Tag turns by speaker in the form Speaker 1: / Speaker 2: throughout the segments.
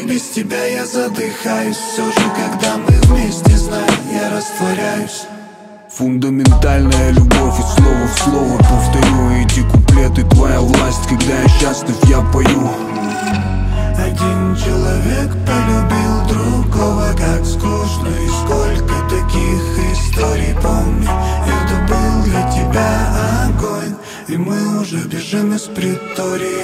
Speaker 1: без тебя я задыхаюсь. Все же, когда мы вместе, знаю, я растворяюсь.
Speaker 2: Фундаментальная любовь, и слово в слово повторю эти куплеты. Твоя власть, когда я счастлив, я пою.
Speaker 1: Один человек полюбил другого, как скучно. И сколько таких историй, помню, это был для тебя огонь. И мы уже бежим из притории.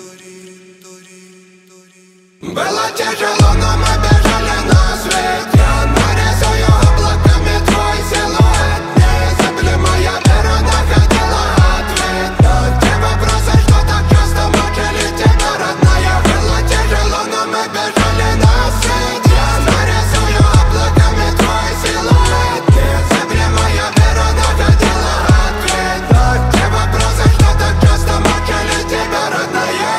Speaker 3: Было тяжело, но мы бежали на свет. Я нарисую облаками твой силуэт. Незыблемая вера находила ответ на те вопросы, что так часто мучили тебя, родная. Было тяжело, но мы бежали на свет. Я нарисую облаками твой силуэт. Незыблемая вера находила ответ на те вопросы, что так часто мучили тебя, родная.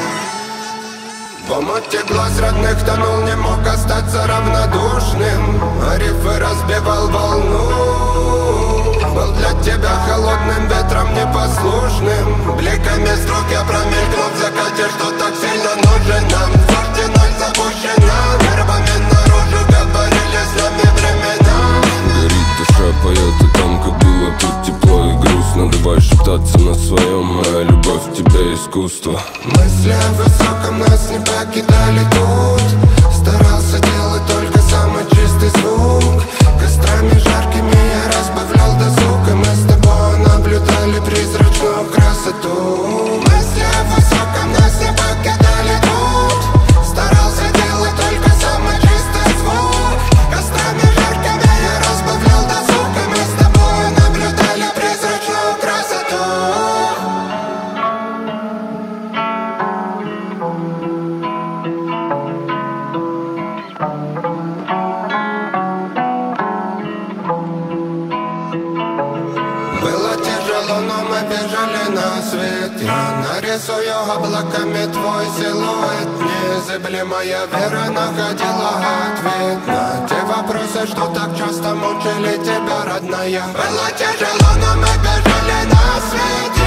Speaker 3: В омуте глаз родных тонул, не мог остаться равнодушным. А рифы разбивал волну. Был для тебя холодным ветром непослушным. Бликами строк я промелькнул в закате, что так сильно нужен нам. В форте ноль запущена, нервами наружу говорили с нами времена. Горит душа, поет, и там как было тут тепло и грустно. Давай шептаться на своем, моя любовь в тебе искусство. Мысли о высоком нас не покидали тут. Старался делать только самый чистый звук. Кострами жаркими я разбавлял досуг, и мы с тобой наблюдали призрачную красоту. Мысли о высоком нас не покидали тут. Старался делать только самый чистый звук. Кострами жаркими я разбавлял досуг, и мы с тобой наблюдали призрачную красоту. Было тяжело, но мы бежали на свет. Я нарисую облаками твой силуэт. Незыблемая вера находила ответ на те вопросы, что так часто мучили тебя, родная. Было тяжело, но мы бежали на свет.